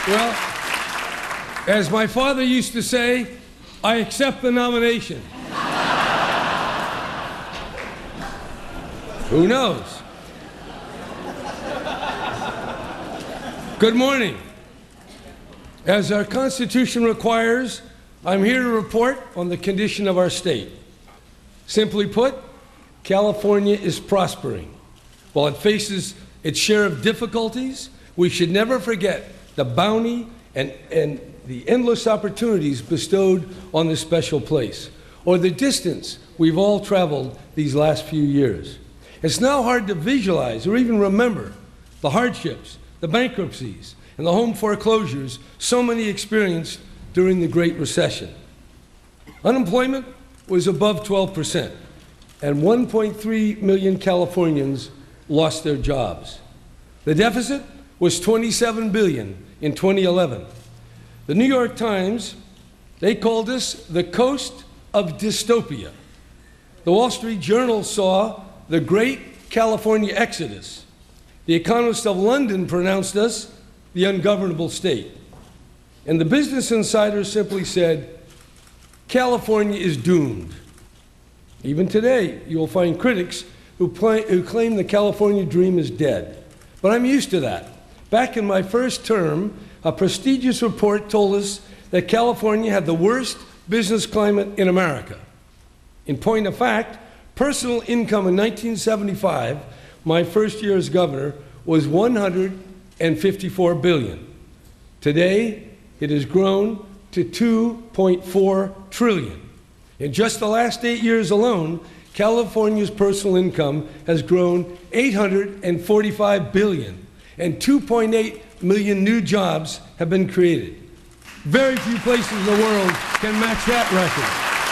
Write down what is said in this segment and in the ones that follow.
Well, as my father used to say, I accept the nomination. Who knows? Good morning. As our Constitution requires, I'm here to report on the condition of our state. Simply put, California is prospering. While it faces its share of difficulties, we should never forget the bounty and the endless opportunities bestowed on this special place, or the distance we've all traveled these last few years. It's now hard to visualize or even remember the hardships, the bankruptcies, and the home foreclosures so many experienced during the Great Recession. Unemployment was above 12%, and 1.3 million Californians lost their jobs. The deficit was $27 billion in 2011. The New York Times, they called us the coast of dystopia. The Wall Street Journal saw the great California exodus. The Economist of London pronounced us the ungovernable state. And the Business Insider simply said, California is doomed. Even today, you will find critics who claim the California dream is dead. But I'm used to that. Back in my first term, a prestigious report told us that California had the worst business climate in America. In point of fact, personal income in 1975, my first year as governor, was $154 billion. Today, it has grown to $2.4 trillion. In just the last 8 years alone, California's personal income has grown $845 billion, and 2.8 million new jobs have been created. Very few places in the world can match that record.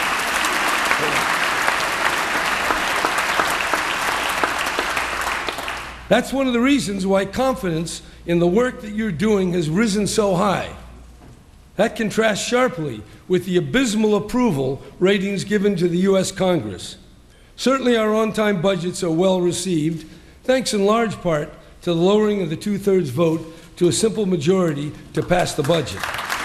That's one of the reasons why confidence in the work that you're doing has risen so high. That contrasts sharply with the abysmal approval ratings given to the U.S. Congress. Certainly our on-time budgets are well received, thanks in large part to the lowering of the two-thirds vote to a simple majority to pass the budget.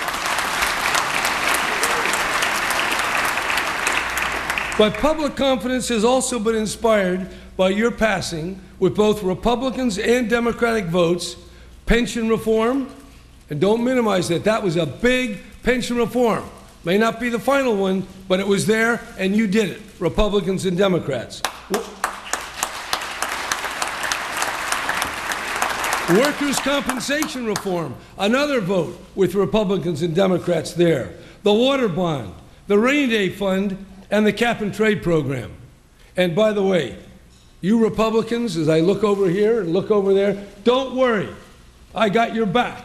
But public confidence has also been inspired by your passing, with both Republicans and Democratic votes, pension reform, and don't minimize that. That was a big pension reform. May not be the final one, but it was there, and you did it, Republicans and Democrats. Workers' compensation reform, another vote with Republicans and Democrats there. The water bond, the rainy day fund, and the cap and trade program. And by the way, you Republicans, as I look over here and look over there, don't worry, I got your back.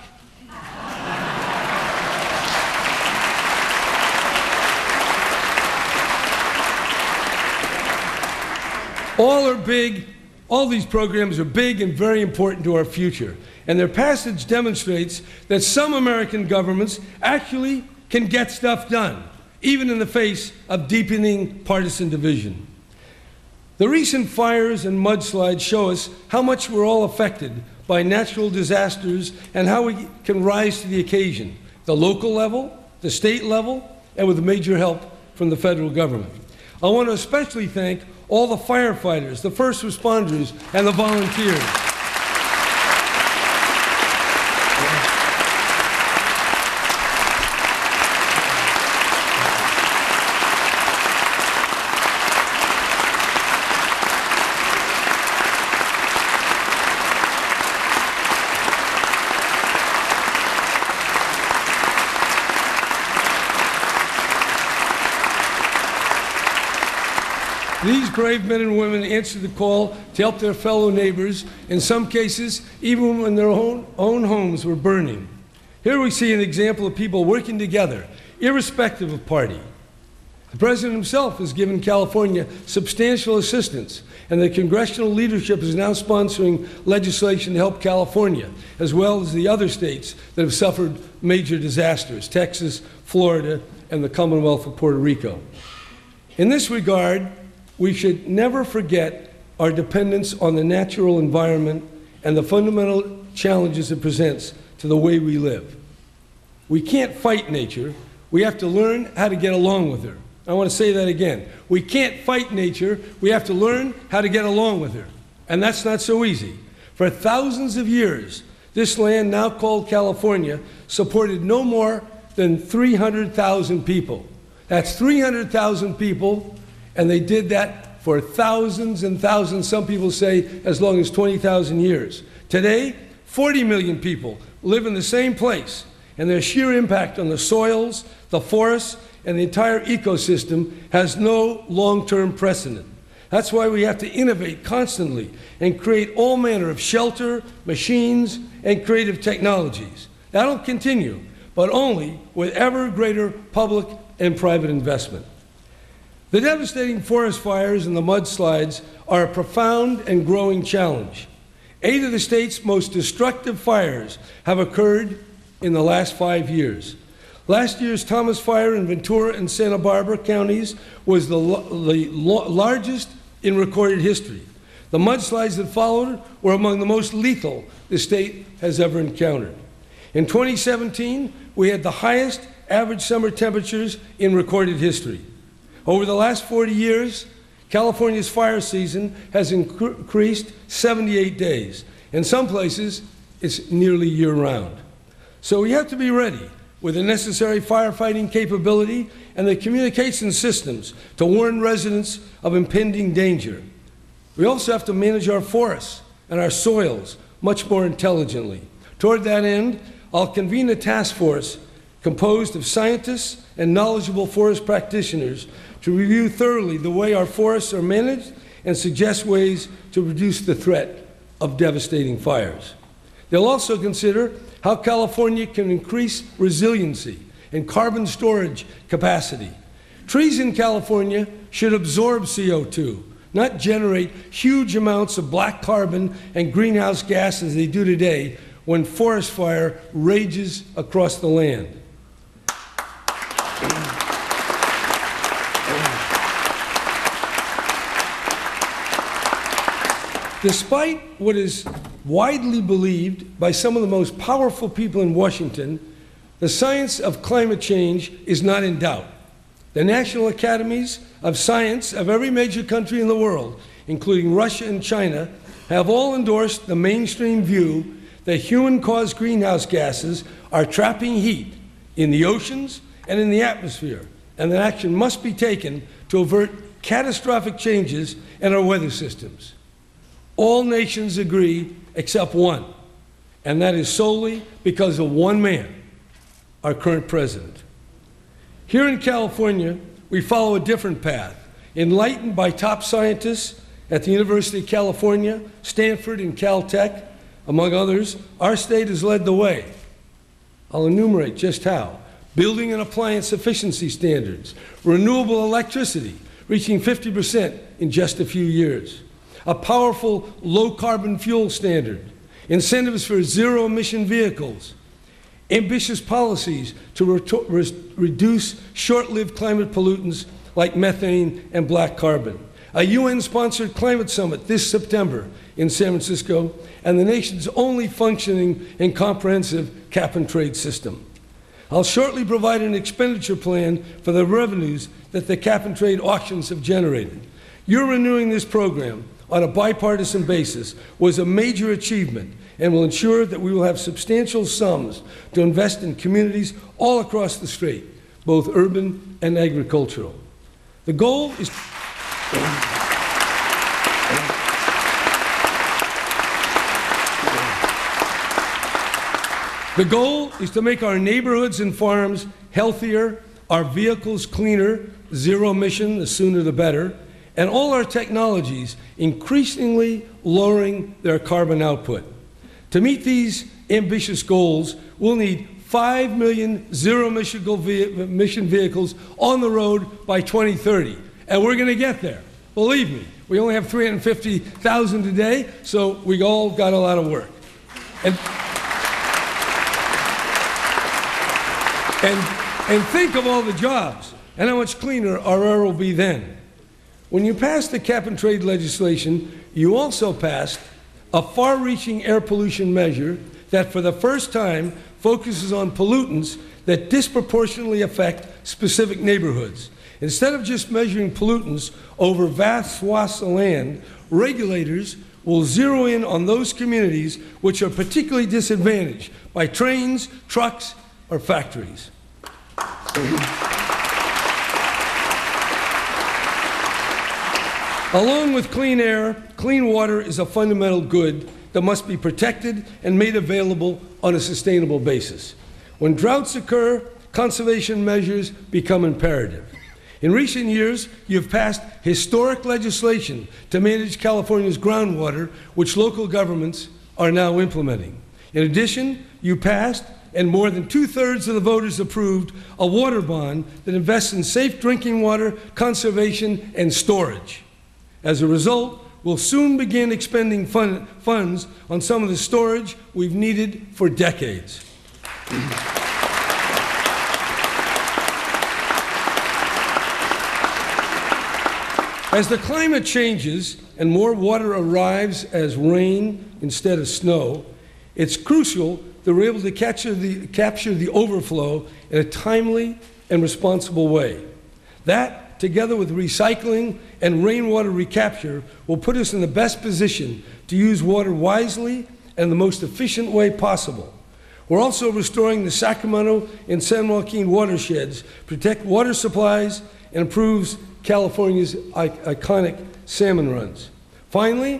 All these programs are big and very important to our future, and their passage demonstrates that some American governments actually can get stuff done, even in the face of deepening partisan division. The recent fires and mudslides show us how much we're all affected by natural disasters and how we can rise to the occasion, the local level, the state level, and with major help from the federal government. I want to especially thank all the firefighters, the first responders, and the volunteers. These brave men and women answered the call to help their fellow neighbors, in some cases, even when their own homes were burning. Here we see an example of people working together, irrespective of party. The President himself has given California substantial assistance, and the congressional leadership is now sponsoring legislation to help California, as well as the other states that have suffered major disasters, Texas, Florida, and the Commonwealth of Puerto Rico. In this regard, we should never forget our dependence on the natural environment and the fundamental challenges it presents to the way we live. We can't fight nature. We have to learn how to get along with her. I want to say that again. We can't fight nature. We have to learn how to get along with her. And that's not so easy. For thousands of years, this land, now called California, supported no more than 300,000 people. That's 300,000 people, and they did that for thousands and thousands, some people say as long as 20,000 years. Today, 40 million people live in the same place, and their sheer impact on the soils, the forests, and the entire ecosystem has no long-term precedent. That's why we have to innovate constantly and create all manner of shelter, machines, and creative technologies. That'll continue, but only with ever greater public and private investment. The devastating forest fires and the mudslides are a profound and growing challenge. 8 of the state's most destructive fires have occurred in the last 5 years. Last year's Thomas Fire in Ventura and Santa Barbara counties was the largest in recorded history. The mudslides that followed were among the most lethal the state has ever encountered. In 2017, we had the highest average summer temperatures in recorded history. Over the last 40 years, California's fire season has increased 78 days. In some places, it's nearly year-round. So we have to be ready with the necessary firefighting capability and the communication systems to warn residents of impending danger. We also have to manage our forests and our soils much more intelligently. Toward that end, I'll convene a task force composed of scientists and knowledgeable forest practitioners to review thoroughly the way our forests are managed and suggest ways to reduce the threat of devastating fires. They'll also consider how California can increase resiliency and carbon storage capacity. Trees in California should absorb CO2, not generate huge amounts of black carbon and greenhouse gas as they do today when forest fire rages across the land. Despite what is widely believed by some of the most powerful people in Washington, the science of climate change is not in doubt. The National Academies of Science of every major country in the world, including Russia and China, have all endorsed the mainstream view that human-caused greenhouse gases are trapping heat in the oceans and in the atmosphere, and that action must be taken to avert catastrophic changes in our weather systems. All nations agree except one, and that is solely because of one man, our current president. Here in California, we follow a different path. Enlightened by top scientists at the University of California, Stanford, and Caltech, among others, our state has led the way. I'll enumerate just how. Building and appliance efficiency standards, renewable electricity reaching 50% in just a few years, a powerful low-carbon fuel standard, incentives for zero-emission vehicles, ambitious policies to reduce short-lived climate pollutants like methane and black carbon, a UN-sponsored climate summit this September in San Francisco, and the nation's only functioning and comprehensive cap-and-trade system. I'll shortly provide an expenditure plan for the revenues that the cap-and-trade auctions have generated. Your renewing this program on a bipartisan basis was a major achievement and will ensure that we will have substantial sums to invest in communities all across the state, both urban and agricultural. The goal is to make our neighborhoods and farms healthier, our vehicles cleaner, zero emission, the sooner the better, and all our technologies increasingly lowering their carbon output. To meet these ambitious goals, we'll need 5 million zero-emission vehicles on the road by 2030, and we're going to get there. Believe me, we only have 350,000 today, so we all got a lot of work. And think of all the jobs and how much cleaner our air will be then. When you passed the cap-and-trade legislation, you also passed a far-reaching air pollution measure that for the first time focuses on pollutants that disproportionately affect specific neighborhoods. Instead of just measuring pollutants over vast swaths of land, regulators will zero in on those communities which are particularly disadvantaged by trains, trucks, or factories. Along with clean air, clean water is a fundamental good that must be protected and made available on a sustainable basis. When droughts occur, conservation measures become imperative. In recent years, you have passed historic legislation to manage California's groundwater, which local governments are now implementing. In addition, you passed, and more than two-thirds of the voters approved, a water bond that invests in safe drinking water, conservation, and storage. As a result, we'll soon begin expending funds on some of the storage we've needed for decades. As the climate changes and more water arrives as rain instead of snow, it's crucial that we're able to capture the overflow in a timely and responsible way. That, together with recycling and rainwater recapture, will put us in the best position to use water wisely and the most efficient way possible. We're also restoring the Sacramento and San Joaquin watersheds, protect water supplies, and improves California's iconic salmon runs. Finally,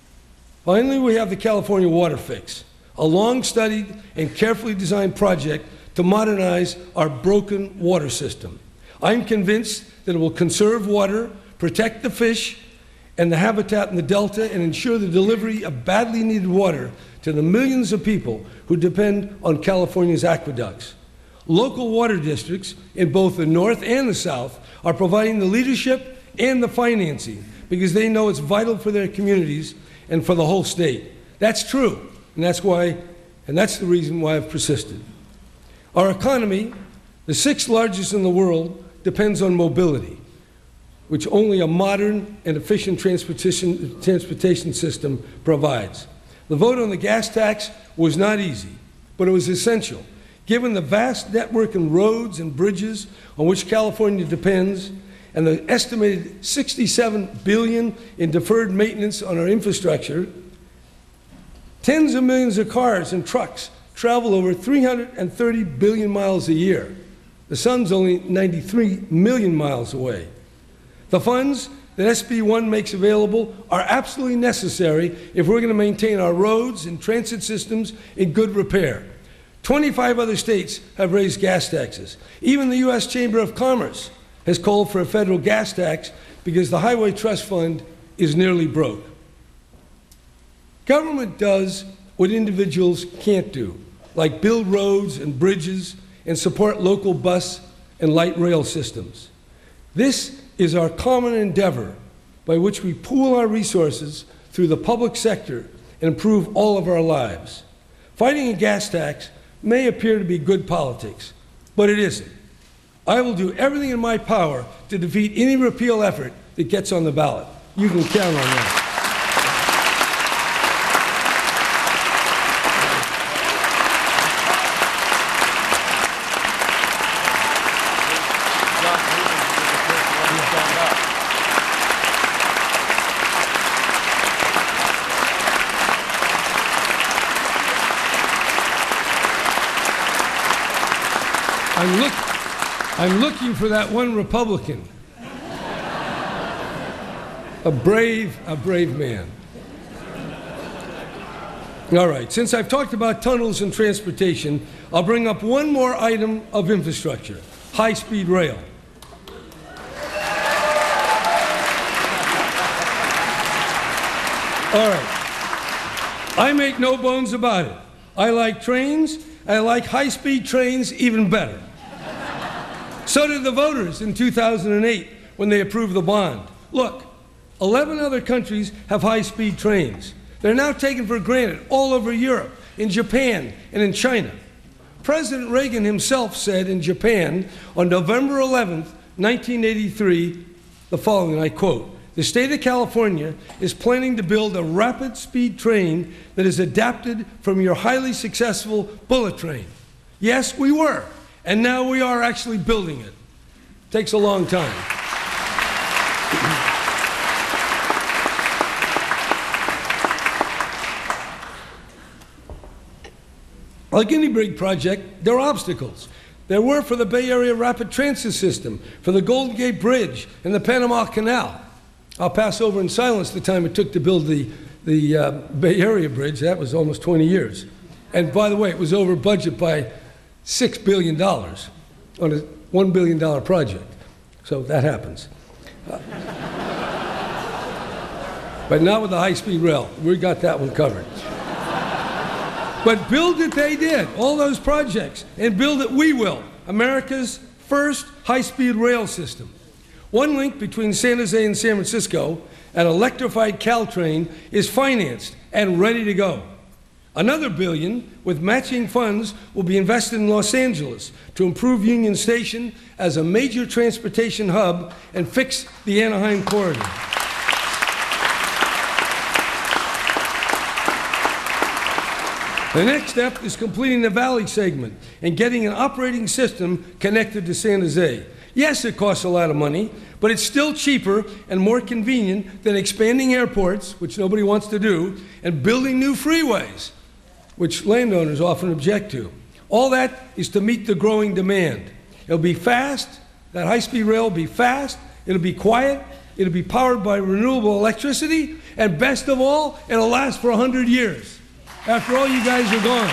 we have the California Water Fix, a long-studied and carefully designed project to modernize our broken water system. I'm convinced that it will conserve water, protect the fish and the habitat in the Delta, and ensure the delivery of badly needed water to the millions of people who depend on California's aqueducts. Local water districts in both the North and the South are providing the leadership and the financing because they know it's vital for their communities and for the whole state. That's true, and that's the reason why I've persisted. Our economy, the sixth largest in the world, depends on mobility, which only a modern and efficient transportation system provides. The vote on the gas tax was not easy, but it was essential, given the vast network of roads and bridges on which California depends and the estimated $67 billion in deferred maintenance on our infrastructure. Tens of millions of cars and trucks travel over 330 billion miles a year. The sun's only 93 million miles away. The funds that SB 1 makes available are absolutely necessary if we're going to maintain our roads and transit systems in good repair. 25 other states have raised gas taxes. Even the U.S. Chamber of Commerce has called for a federal gas tax because the Highway Trust Fund is nearly broke. Government does what individuals can't do, like build roads and bridges and support local bus and light rail systems. This is our common endeavor by which we pool our resources through the public sector and improve all of our lives. Fighting a gas tax may appear to be good politics, but it isn't. I will do everything in my power to defeat any repeal effort that gets on the ballot. You can count on that. I'm looking for that one Republican, a brave man. All right, since I've talked about tunnels and transportation, I'll bring up one more item of infrastructure: high-speed rail. All right, I make no bones about it. I like trains. I like high-speed trains even better. So did the voters in 2008 when they approved the bond. Look, 11 other countries have high-speed trains. They're now taken for granted all over Europe, in Japan, and in China. President Reagan himself said in Japan on November 11, 1983, the following, and I quote, "The state of California is planning to build a rapid-speed train that is adapted from your highly successful bullet train." Yes, we were. And now we are actually building it. Takes a long time. Like any big project, there are obstacles. There were for the Bay Area Rapid Transit System, for the Golden Gate Bridge, and the Panama Canal. I'll pass over in silence the time it took to build the Bay Area Bridge. That was almost 20 years. And by the way, it was over budget by $6 billion on a $1 billion project. So that happens. But not with the high-speed rail. We got that one covered. But build it they did, all those projects, and build it we will, America's first high-speed rail system. One link between San Jose and San Francisco, an electrified Caltrain, is financed and ready to go. Another $1 billion with matching funds will be invested in Los Angeles to improve Union Station as a major transportation hub and fix the Anaheim corridor. The next step is completing the Valley segment and getting an operating system connected to San Jose. Yes, it costs a lot of money, but it's still cheaper and more convenient than expanding airports, which nobody wants to do, and building new freeways, which landowners often object to. All that is to meet the growing demand. It'll be fast, that high-speed rail will be fast, it'll be quiet, it'll be powered by renewable electricity, and best of all, it'll last for 100 years. After all, you guys are gone.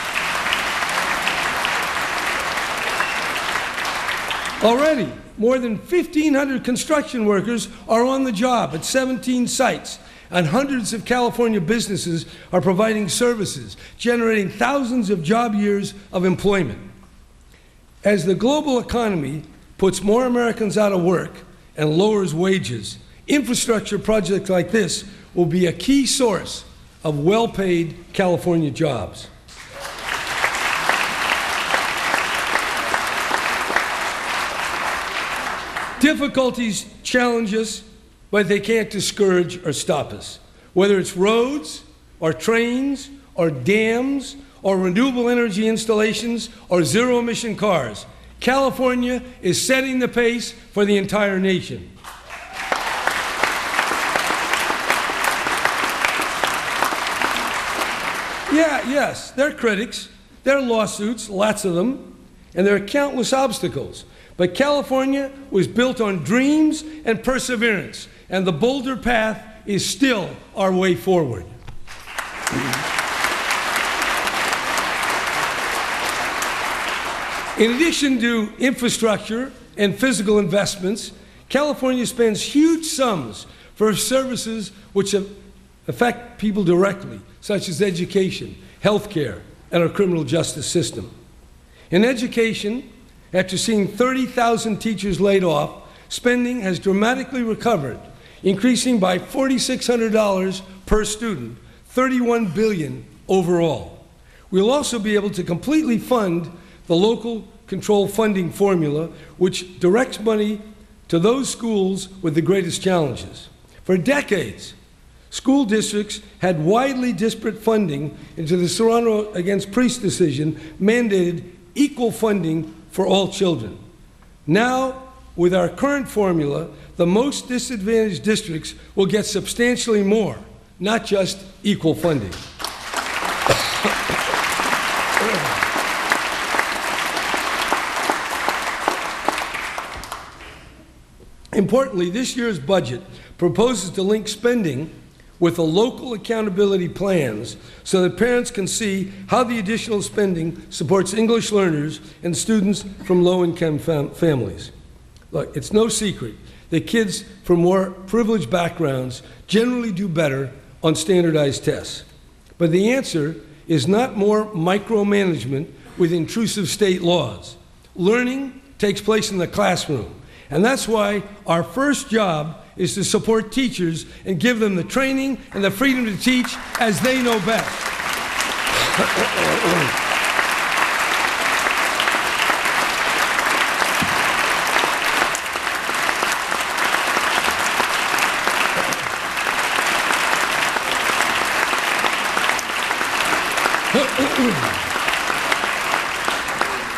Already, more than 1,500 construction workers are on the job at 17 sites, and hundreds of California businesses are providing services, generating thousands of job years of employment. As the global economy puts more Americans out of work and lowers wages, infrastructure projects like this will be a key source of well-paid California jobs. Difficulties challenge us, but they can't discourage or stop us. Whether it's roads, or trains, or dams, or renewable energy installations, or zero-emission cars, California is setting the pace for the entire nation. Yes, there are critics, there are lawsuits, lots of them, and there are countless obstacles. But California was built on dreams and perseverance, and the Boulder Path is still our way forward. In addition to infrastructure and physical investments, California spends huge sums for services which affect people directly, such as education, health care, and our criminal justice system. In education, after seeing 30,000 teachers laid off, spending has dramatically recovered, increasing by $4,600 per student, $31 billion overall. We'll also be able to completely fund the local control funding formula, which directs money to those schools with the greatest challenges. For decades, school districts had widely disparate funding until the Serrano against Priest decision mandated equal funding for all children. Now, with our current formula, the most disadvantaged districts will get substantially more, not just equal funding. Importantly, this year's budget proposes to link spending with the local accountability plans so that parents can see how the additional spending supports English learners and students from low-income families. Look, it's no secret that kids from more privileged backgrounds generally do better on standardized tests. But the answer is not more micromanagement with intrusive state laws. Learning takes place in the classroom, and that's why our first job is to support teachers and give them the training and the freedom to teach as they know best.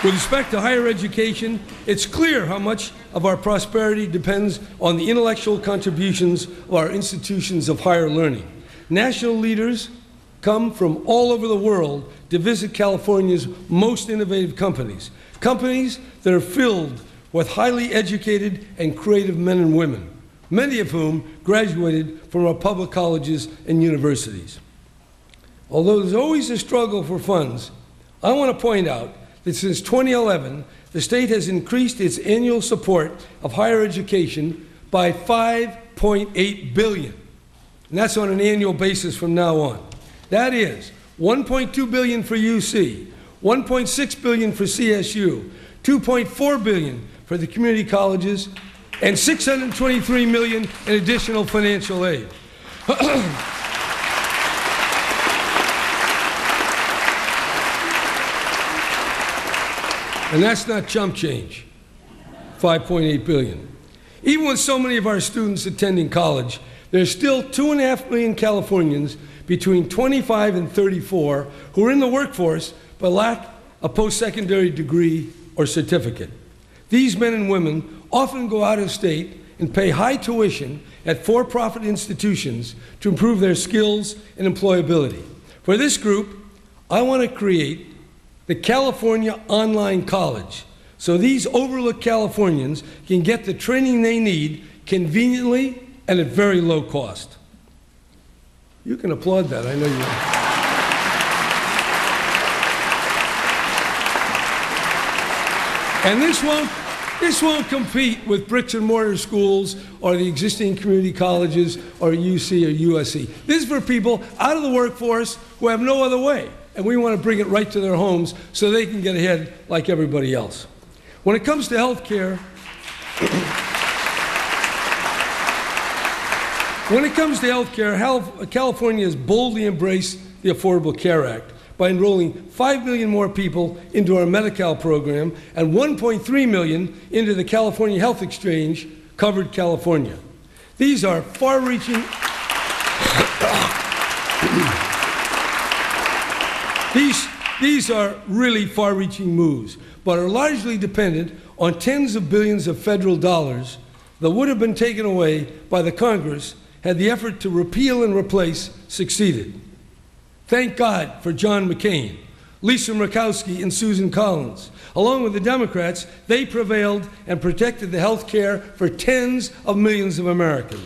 With respect to higher education, it's clear how much of our prosperity depends on the intellectual contributions of our institutions of higher learning. National leaders come from all over the world to visit California's most innovative companies, companies that are filled with highly educated and creative men and women, many of whom graduated from our public colleges and universities. Although there's always a struggle for funds, I want to point out that since 2011, the state has increased its annual support of higher education by $5.8 billion. And that's on an annual basis from now on. That is $1.2 billion for UC, $1.6 billion for CSU, $2.4 billion for the community colleges, and $623 million in additional financial aid. And that's not chump change, $5.8 billion. Even with so many of our students attending college, there's still 2.5 million Californians between 25 and 34 who are in the workforce but lack a post-secondary degree or certificate. These men and women often go out of state and pay high tuition at for-profit institutions to improve their skills and employability. For this group, I want to create the California Online College, so these overlooked Californians can get the training they need conveniently and at very low cost. You can applaud that, I know you. And this won't compete with bricks and mortar schools or the existing community colleges or UC or USC. This is for people out of the workforce who have no other way. And we want to bring it right to their homes so they can get ahead like everybody else. When it comes to health care, California has boldly embraced the Affordable Care Act by enrolling 5 million more people into our Medi-Cal program and 1.3 million into the California Health Exchange, Covered California. These are far-reaching These are really far-reaching moves, but are largely dependent on tens of billions of federal dollars that would have been taken away by the Congress had the effort to repeal and replace succeeded. Thank God for John McCain, Lisa Murkowski, and Susan Collins. Along with the Democrats, they prevailed and protected the health care for tens of millions of Americans.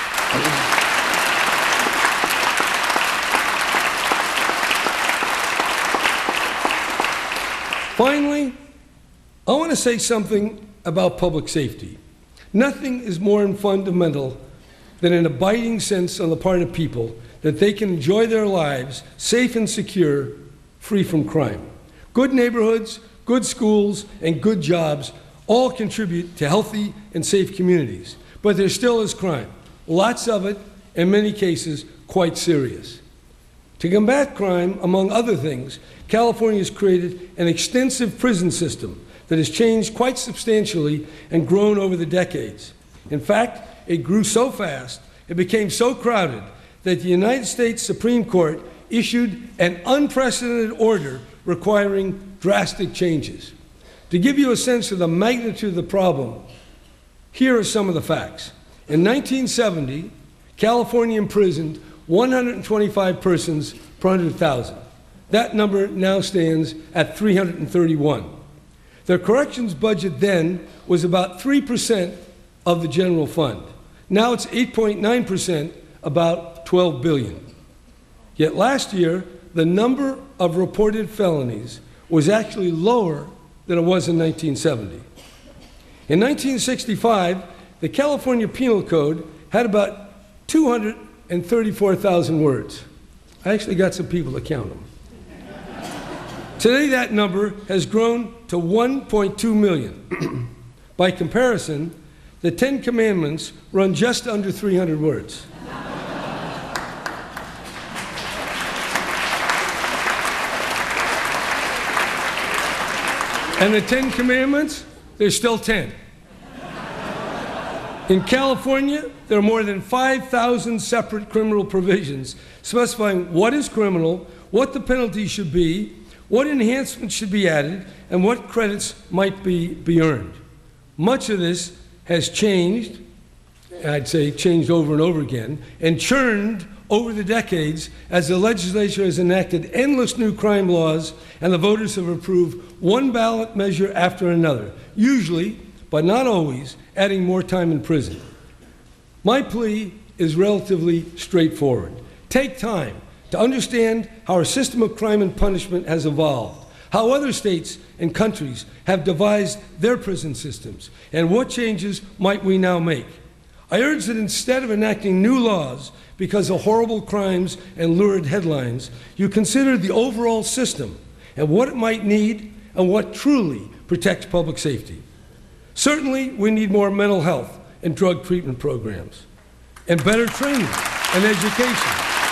Finally, I want to say something about public safety. Nothing is more fundamental than an abiding sense on the part of people that they can enjoy their lives safe and secure, free from crime. Good neighborhoods, good schools, and good jobs all contribute to healthy and safe communities. But there still is crime, lots of it, in many cases quite serious. To combat crime, among other things, California has created an extensive prison system that has changed quite substantially and grown over the decades. In fact, it grew so fast, it became so crowded, that the United States Supreme Court issued an unprecedented order requiring drastic changes. To give you a sense of the magnitude of the problem, here are some of the facts. In 1970, California imprisoned 125 persons per 100,000. That number now stands at 331. Their corrections budget then was about 3% of the general fund. Now it's 8.9%, about $12 billion. Yet last year, the number of reported felonies was actually lower than it was in 1970. In 1965, the California Penal Code had about 234,000 words. I actually got some people to count them. Today, that number has grown to 1.2 million. By comparison, the Ten Commandments run just under 300 words. And the Ten Commandments, there's still 10. In California, there are more than 5,000 separate criminal provisions specifying what is criminal, what the penalty should be, what enhancements should be added, and what credits might be earned. Much of this has changed, I'd say changed over and over again, and churned over the decades as the legislature has enacted endless new crime laws and the voters have approved one ballot measure after another, usually, but not always, adding more time in prison. My plea is relatively straightforward. Take time to understand how our system of crime and punishment has evolved, how other states and countries have devised their prison systems, and what changes might we now make. I urge that instead of enacting new laws because of horrible crimes and lurid headlines, you consider the overall system and what it might need and what truly protects public safety. Certainly, we need more mental health and drug treatment programs, and better training and education.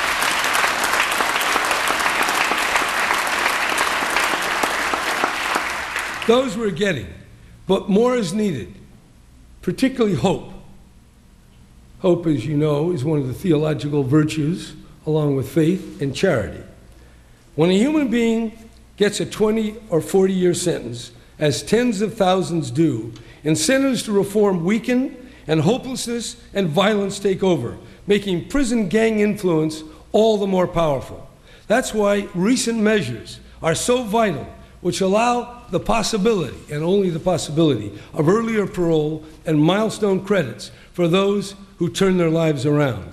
Those we're getting, but more is needed, particularly hope. Hope, as you know, is one of the theological virtues, along with faith and charity. When a human being gets a 20 or 40-year sentence, as tens of thousands do, incentives to reform weaken, and hopelessness and violence take over, making prison gang influence all the more powerful. That's why recent measures are so vital, which allow the possibility, and only the possibility, of earlier parole and milestone credits for those who turn their lives around.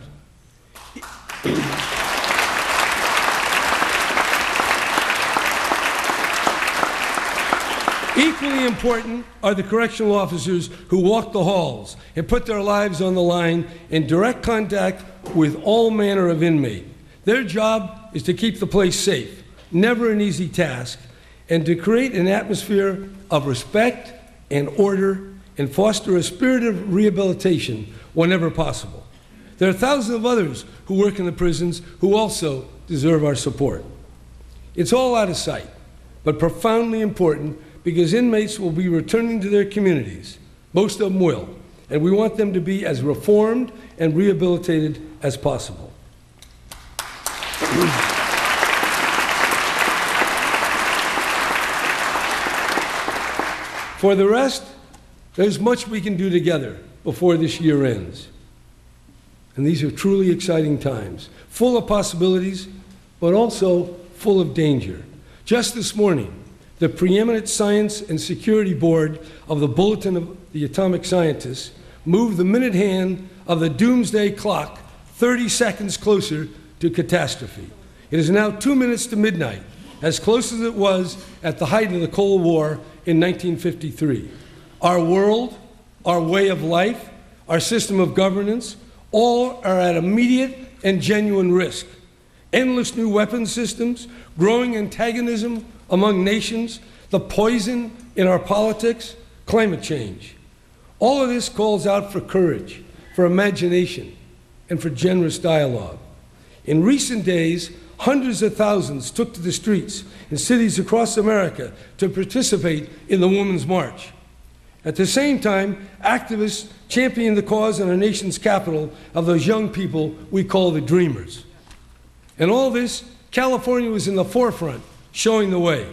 Equally important are the correctional officers who walk the halls and put their lives on the line in direct contact with all manner of inmate. Their job is to keep the place safe, never an easy task, and to create an atmosphere of respect and order and foster a spirit of rehabilitation whenever possible. There are thousands of others who work in the prisons who also deserve our support. It's all out of sight, but profoundly important because inmates will be returning to their communities. Most of them will, and we want them to be as reformed and rehabilitated as possible. For the rest, there's much we can do together before this year ends. And these are truly exciting times, full of possibilities, but also full of danger. Just this morning, the preeminent Science and Security Board of the Bulletin of the Atomic Scientists moved the minute hand of the doomsday clock 30 seconds closer to catastrophe. It is now 2 minutes to midnight, as close as it was at the height of the Cold War in 1953. Our world, our way of life, our system of governance, all are at immediate and genuine risk. Endless new weapon systems, growing antagonism among nations, the poison in our politics, climate change. All of this calls out for courage, for imagination, and for generous dialogue. In recent days, hundreds of thousands took to the streets in cities across America to participate in the Women's March. At the same time, activists championed the cause in our nation's capital of those young people we call the Dreamers. In all this, California was in the forefront, showing the way.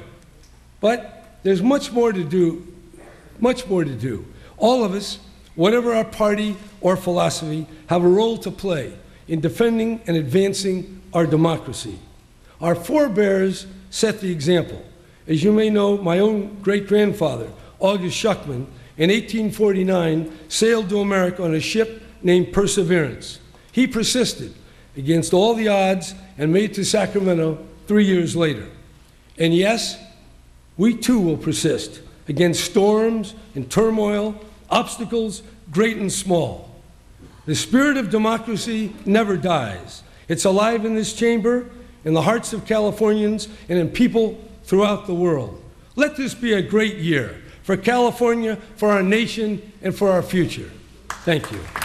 But there's much more to do, much more to do. All of us, whatever our party or philosophy, have a role to play in defending and advancing our democracy. Our forebears set the example. As you may know, my own great-grandfather, August Schuckman, in 1849, sailed to America on a ship named Perseverance. He persisted against all the odds and made it to Sacramento 3 years later. And yes, we too will persist against storms and turmoil, obstacles great and small. The spirit of democracy never dies. It's alive in this chamber, in the hearts of Californians, and in people throughout the world. Let this be a great year for California, for our nation, and for our future. Thank you.